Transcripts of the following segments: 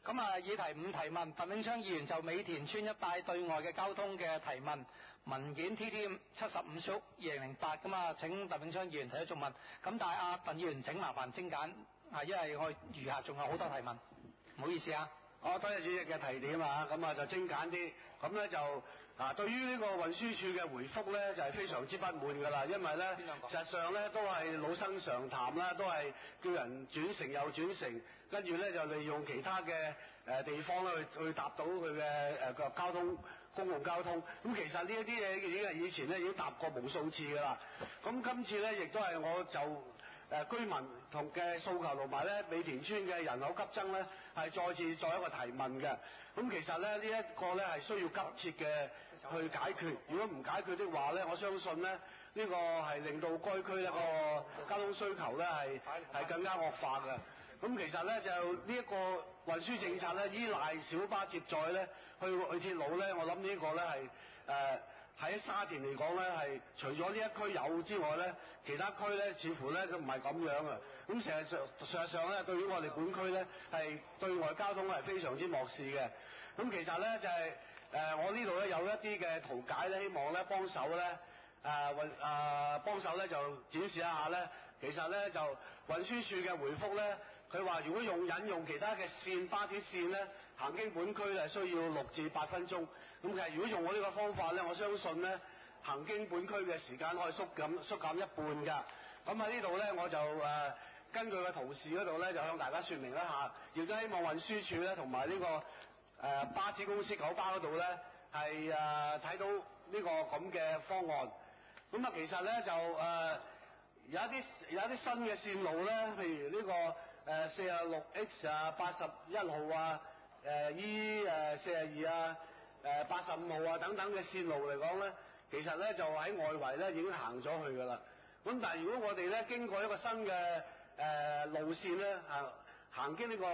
咁啊，議題5提問，鄧永昌議員就美田村一帶對外嘅交通嘅提問，文件 TT 75/2008咁啊，請鄧永昌議員提出仲問。咁但係阿鄧議員請麻煩精簡，因為我餘下仲有好多提問，唔好意思啊。 多謝主席嘅提點啊，咁啊就精簡啲，咁咧就對於呢個運輸署嘅回覆咧就係非常之不滿噶啦，因為咧實際上咧都係老生常談啦，都係叫人轉乘又轉乘，跟住咧就利用其他嘅地方咧去搭到佢嘅個交通公共交通，咁其實呢一啲嘢已經係以前咧已經搭過無數次噶啦，咁今次咧亦都係我就居民同嘅訴求同埋咧美田村嘅人口急增咧係再次作一個提問嘅，咁其實咧呢一個咧係需要急切嘅去解決，如果唔解決的話咧，我相信咧呢個係令到該區咧個交通需求咧係更加惡化嘅。咁其實咧就呢一個運輸政策咧依賴小巴接載咧去鐵路咧，我諗呢個咧係喺沙田嚟講咧係除咗呢一區有之外咧，其他區咧似乎咧都唔係咁樣啊。咁事實上咧，對於我哋本區咧係對外交通係非常之漠視嘅。咁其實咧就係我呢度咧有一啲嘅圖解咧，希望咧幫手咧幫手咧就展示一下咧。其實咧就運輸署嘅回覆咧，佢話如果引用其他嘅線巴士線咧，行經本區係需要6至8分鐘。咁其實如果用我呢個方法咧，我相信咧行經本區嘅時間可以縮減一半㗎。咁喺呢度咧我就根據個圖示嗰度咧就向大家說明一下，亦都希望運輸署咧同埋呢個巴士公司九巴嗰度咧係睇到呢個咁嘅方案。咁啊其實咧就有一啲新嘅線路咧，譬如呢個46X 啊、81號啊、E42啊、85號啊等等嘅線路嚟講咧，其實咧就喺外圍咧已經行咗去㗎啦。咁但係如果我哋咧經過一個新嘅路線咧行經呢個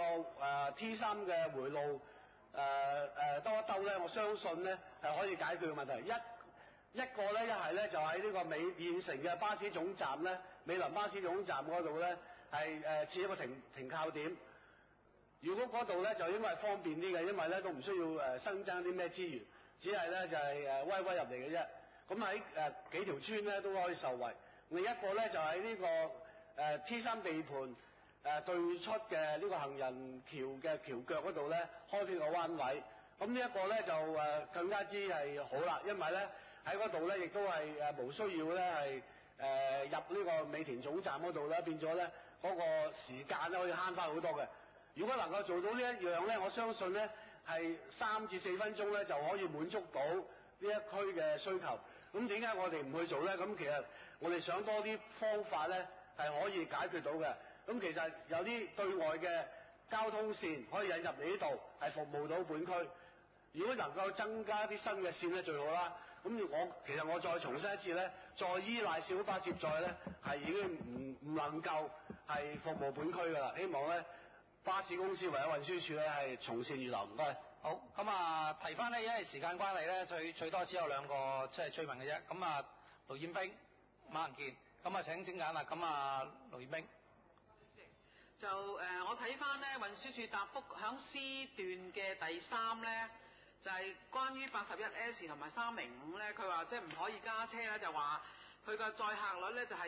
T3嘅回路兜一兜咧，我相信咧係可以解決嘅問題。一個咧，一係咧就喺呢個現成嘅巴士總站咧，美林巴士總站嗰度咧係設一個停靠點。如果嗰度咧就應該係方便啲嘅，因為咧都唔需要新增啲咩資源，只係咧就係威入嚟嘅啫。咁喺幾條村咧都可以受惠。另一個咧就喺呢個T3地盤對出嘅呢個行人橋嘅橋腳嗰度咧開闢個彎位。咁呢一個咧就更加之係好啦，因為咧喺嗰度咧亦都係無需要咧係入呢個美田總站嗰度咧，變咗咧嗰個時間咧可以慳翻好多嘅。如果能夠做到呢一樣咧，我相信咧係3至4分鐘咧就可以滿足到呢一區嘅需求。咁點解我哋唔去做咧？咁其實我哋想多啲方法咧係可以解決到嘅。咁其實有啲對外嘅交通線可以引入嚟呢度，係服務到本區。如果能夠增加啲新嘅線咧，最好啦。咁其實我再重申一次咧，再依賴小巴接載咧，係已經唔能夠係服務本區㗎啦。希望咧巴士公司或者運輸署咧係從善如流。唔該。 好，咁啊提翻咧，因為時間關係咧，最多只有2個即係追問嘅啫。咁啊，盧彥兵、馬仁健，咁啊請精簡啦。咁啊，盧彥兵。 就我睇翻咧運輸署答覆響 C 段嘅第3咧，就係關於81S 同埋305咧，佢話即係唔可以加車咧，就話佢個載客率咧就係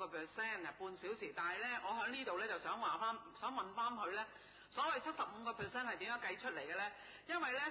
75%半小時，但係咧我喺呢度咧就想問翻佢咧，所謂75%係點樣計出嚟嘅咧？因為咧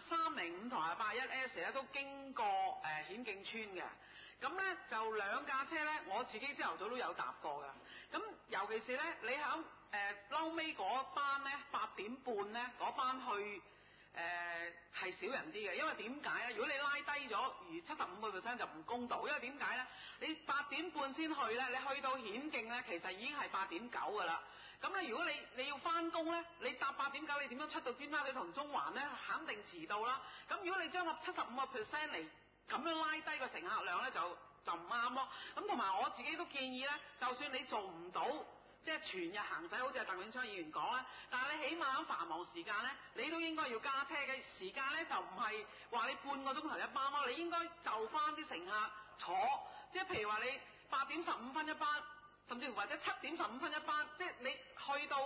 305同埋81S 咧都經過顯徑村嘅，咁咧就2架車咧，我自己朝頭早都有搭過㗎。咁尤其是咧，你喺撈尾嗰班咧8點半咧嗰班去係少人啲嘅，因為點解咧？如果你拉低咗，而75%就唔公道，因為點解咧？你8點半先去咧，你去到顯徑咧，其實已經係8點9㗎啦。咁咧，如果你要翻工咧，你搭8點9，你點樣出到尖沙咀同中環咧？肯定遲到啦。咁如果你將個75%嚟咁樣拉低個乘客量咧，就唔啱咯。咁同埋我自己都建議咧，就算你做唔到，即係全日行駛，好似係鄧永昌議員講啦，但係你起碼喺繁忙時間咧，你都應該要加車嘅時間咧，就唔係話你半個鐘頭一班咯，你應該就翻啲乘客坐，即係譬如話你8點15分一班，甚至乎或者7點15分一班，即係你去到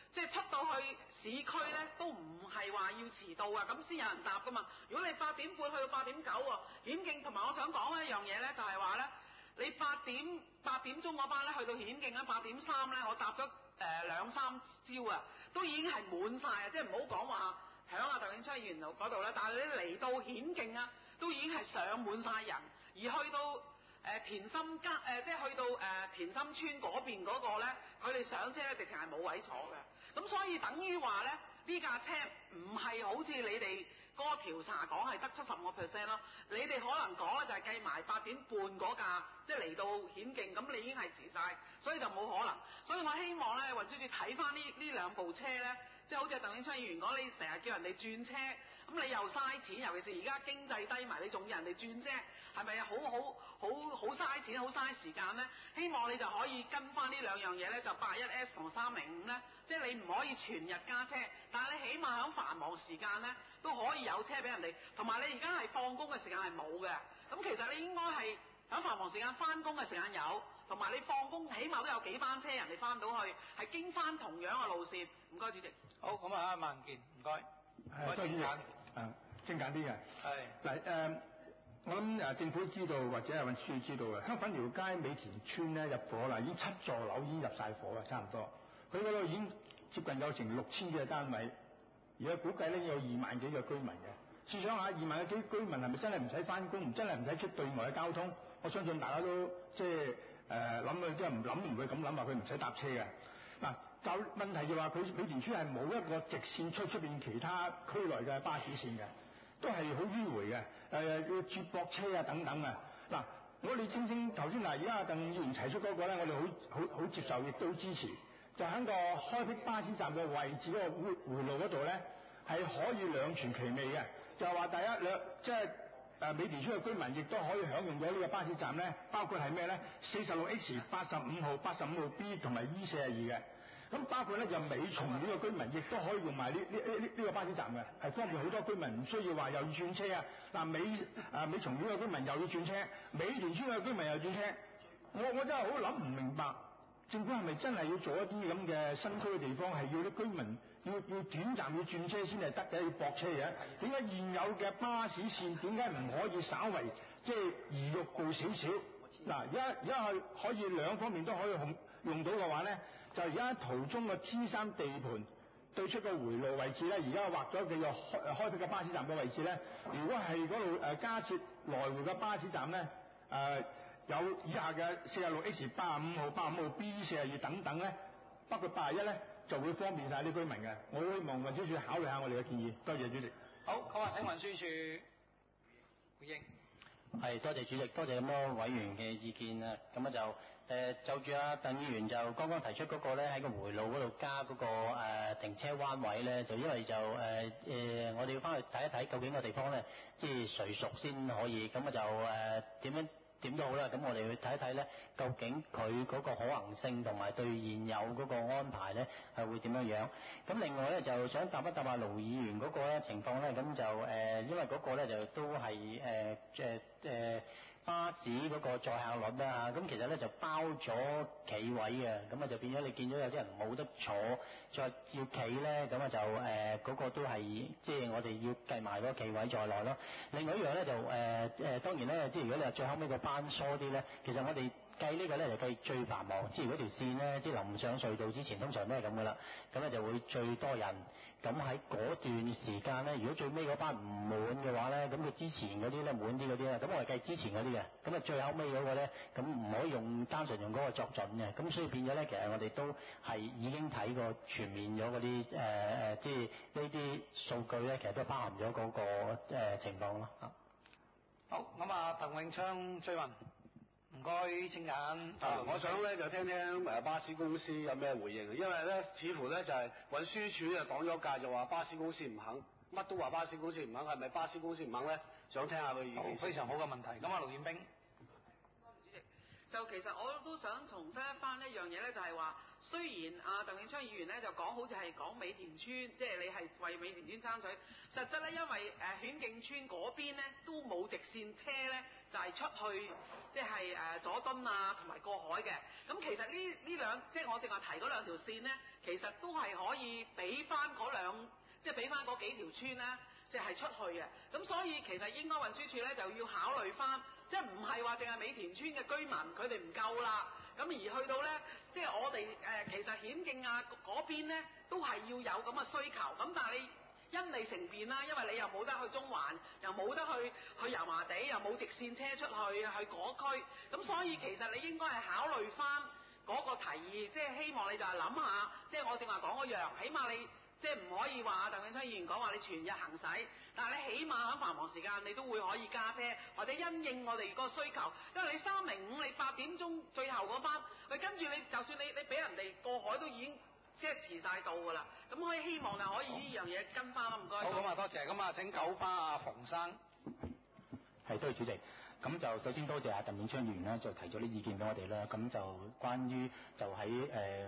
即係出到去市區咧，都唔係話要遲到啊，咁先有人搭噶嘛。如果你8點半去到8點9喎，顯徑同埋我想講一樣嘢咧，就係話咧，你8點鐘嗰班咧去到顯徑咧8點3咧，我搭咗2-3朝啊，都已經係滿晒啊！即係唔好講話響啊鄧永昌議員嗰度咧，但係你嚟到顯徑啊，都已經係上滿晒人，而去到田心即係去到田心村嗰邊嗰個咧，佢哋上車咧直情係冇位坐嘅。咁所以等於話咧，呢架車唔係好似你哋嗰個調查講係得75%咯。你哋可能講咧就係計埋8點半嗰架，即係嚟到顯徑，咁你已經係遲晒，所以就冇可能。所以我希望咧運輸署睇翻呢兩部車咧，即係好似鄧永昌議員講，你成日叫人哋轉車，咁你又嘥錢，尤其是而家經濟低迷，你仲要人哋轉車，係咪好嘥錢、好嘥時間咧？希望你就可以跟翻呢兩樣嘢咧，就81S 同305咧，即係你唔可以全日加車，但係你起碼喺繁忙時間咧都可以有車俾人哋，同埋你而家係放工嘅時間係冇嘅，咁其實你應該係喺繁忙時間翻工嘅時間有，同埋你放工起碼都有幾班車人哋翻到去，係經翻同樣嘅路線。唔該，主席。 好，咁啊，馬文健，唔該。 精簡。精簡啲嘅。係。嗱我諗政府知道或者係運輸署知道嘅，香粉寮街美田村咧入伙啦，已經7座樓已經入晒伙啦，差唔多。佢嗰度已經接近有成6000幾個單位，而家估計咧有2萬幾個居民嘅。試想下，2萬幾居民係咪真係唔使翻工，真係唔使出對外嘅交通？我相信大家都即係諗佢即係唔會咁諗話佢唔使搭車嘅。嗱，就問題就話佢美田村係冇一個直線出邊其他區內嘅巴士線嘅。都係好迂迴嘅，要接駁車啊等等啊。嗱，我哋正正頭先而家鄧議員提出嗰個咧，我哋好接受，亦都支持。就喺個開闢巴士站嘅位置嗰個回路嗰度咧，係可以兩全其美嘅。就係話第一即係美田村嘅居民亦都可以享用咗呢個巴士站咧，包括係咩咧？46H、85號、85號 B 同埋 E42嘅。咁包括咧就美松呢個居民亦都可以用埋呢個巴士站嘅，係方便好多居民，唔需要話又要轉車啊！嗱，美松呢個居民又要轉車，美田村嘅居民又轉車，我真係好諗唔明白，政府係咪真係要做一啲咁嘅新區嘅地方，係要啲居民要短暫要轉車先係得嘅，要駁車嘅？點解現有嘅巴士線點解唔可以稍為即係移玉步少少？嗱，而家可以兩方面都可以用到嘅話咧，就而家途中嘅T3地盤對出個回路位置咧，而家畫咗叫做開闢嘅巴士站嘅位置咧。如果係嗰度加設來回嘅巴士站咧，有以下嘅46H、85號、85號 B、42等等咧，包括81咧，就會方便晒啲居民嘅。我希望運輸署考慮下我哋嘅建議。多謝主席。 好，咁啊請運輸署回應。 係，多謝主席，多謝咁多委員嘅意見啊。咁啊就住啊鄧議員就剛剛提出嗰個咧，喺個回路嗰度加嗰個停車彎位咧，就因為就我哋要翻去睇一睇究竟個地方咧，即係誰屬先可以。咁啊就點都好啦，咁我哋去睇一睇咧，究竟佢嗰個可行性同埋對現有嗰個安排咧係會點樣樣。咁另外咧就想答一答阿盧議員嗰個咧情況咧，咁就因為嗰個咧就都係巴士嗰個載客率啦嚇，咁其實咧就包咗企位嘅，咁啊就變咗你見到有啲人冇得坐，再要企咧，咁啊就嗰個都係即係我哋要計埋嗰個企位在內咯。另外一樣咧就當然咧，即係如果你話最後尾個班疏啲咧，其實我哋計呢個咧就計最繁忙，即係如果條線咧即係臨上隧道之前，通常都係咁噶啦，咁咧就會最多人。咁喺嗰段時間咧，如果最尾嗰班唔滿嘅話咧，咁佢之前嗰啲咧滿啲嗰啲咧，咁我係計之前嗰啲嘅，咁啊最後尾嗰個咧，咁唔可以單純用嗰個作準嘅，咁所以變咗咧，其實我哋都係已經睇過全面咗嗰啲即係呢啲數據咧，其實都包含咗嗰個情況咯。 好，咁啊鄧永昌追問。唔該，請緊。 我想咧就聽聽巴士公司有咩回應，因為咧似乎咧就係運輸署就講咗界，就話巴士公司唔肯，乜都話巴士公司唔肯，係咪巴士公司唔肯咧？想聽下佢意見。 非常好嘅問題。咁啊，盧建兵。 主席， 就其實我都想重申一番一樣嘢咧，就係話，雖然鄧永昌議員咧就講好似係講美田村，即係你係為美田村爭取，實質咧因為顯徑村嗰邊咧都冇直線車咧，就係出去即係佐敦啊同埋過海嘅。咁其實呢兩即係我正話提嗰兩條線咧，其實都係可以俾翻即係俾翻嗰幾條村咧，即係出去嘅。咁所以其實應該運輸署咧就要考慮翻。即係唔係話淨係美田村嘅居民佢哋唔夠啦，咁而去到咧，即係我哋其實顯徑啊嗰邊咧都係要有咁嘅需求，咁但係你因利乘便啦，因為你又冇得去中環，又冇得去油麻地，又冇直線車出去嗰區，咁所以其實你應該係考慮翻嗰個提議，即係希望你就係諗下，即係我正話講嗰樣，起碼你。即係唔可以話鄧永昌議員講話你全日行駛，但係你起碼喺繁忙時間你都會可以加車，或者因應我哋個需求。因為你305你8點鐘最後嗰班，跟住你就算你俾人哋過海都已經即係遲晒到㗎啦。咁可以希望就可以呢樣嘢跟翻啦，唔該。 好，咁啊多謝，咁啊請九巴啊馮生。 係，多謝主席。咁就首先多謝阿鄧永昌議員啦，就提咗啲意見俾我哋啦。咁就關於就喺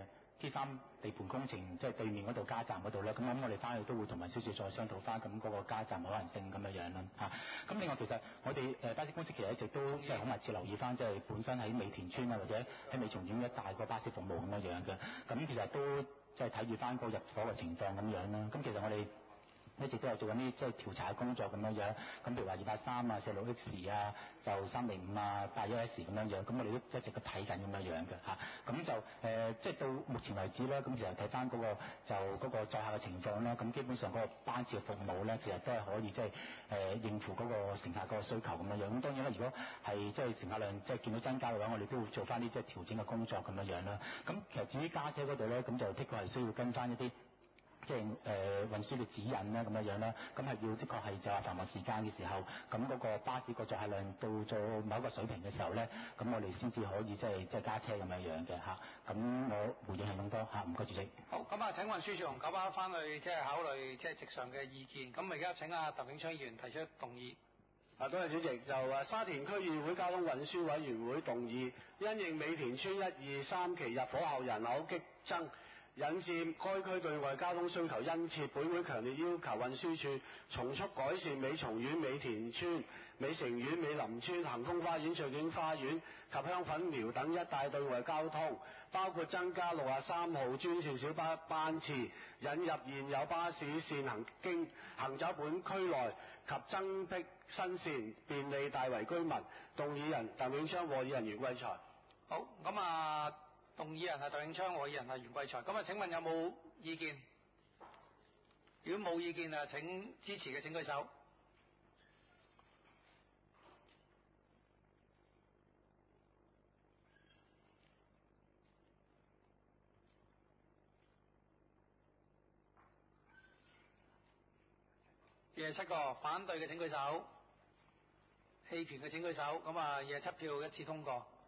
T3地盤工程即係對面嗰度加站嗰度咧，咁我哋翻去都會同運輸署再商討翻咁嗰個加站可能性咁樣啦嚇。咁另外其實我哋巴士公司其實一直都即係好密切留意翻，即係本身喺美田村啊或者喺美松苑一帶個巴士服務咁樣嘅。咁其實都即係睇住翻個入伙嘅情況咁樣啦。咁其實我哋一直都有做緊啲即係調查嘅工作咁樣，咁譬如話283啊、46X 啊、就305啊、81S 咁樣，咁我哋都一直都睇緊咁樣嘅嚇。咁就即係到目前為止咧，咁其實睇翻嗰個就嗰個載客嘅情況啦，咁基本上嗰個班次嘅服務咧，其實都係可以即係應付嗰個乘客嗰個需求咁樣。咁當然啦，如果係即係乘客量即係見到增加嘅話，我哋都會做翻啲即係調整嘅工作咁樣啦。咁其實至於加車嗰度咧，咁就的確係需要跟翻一啲。即係運輸嘅指引啦，咁樣啦，咁係要的確係就係繁忙時間嘅時候，咁嗰個巴士個載客量到咗某一個水平嘅時候咧，咁我哋先至可以即係加車咁樣嘅嚇。咁我回應係咁多嚇，唔該主席。 好，咁啊請運輸署同九巴翻去即係考慮即係直上嘅意見。咁而家請阿鄧永昌議員提出動議。 多謝主席。就沙田區議會交通運輸委員會動議，因應美田村1、2、3期入伙後人口激增，引致該區對外交通需求殷切，本會強烈要求運輸署從速改善美松苑、美田村、美城苑、美林村、恒豐花園、翠景花園及香粉寮等一帶對外交通，包括增加63號專線小巴班次，引入現有巴士線行走本區內及增闢新線，便利大圍居民。動議人鄧永昌，和議人袁貴才。 好，咁啊。動議人係鄧永昌，和議人係袁貴才。咁啊，請問有冇意見？如果冇意見啊，請支持嘅請舉手。27個，反對嘅請舉手。棄權嘅請舉手。咁啊，27票一致通過。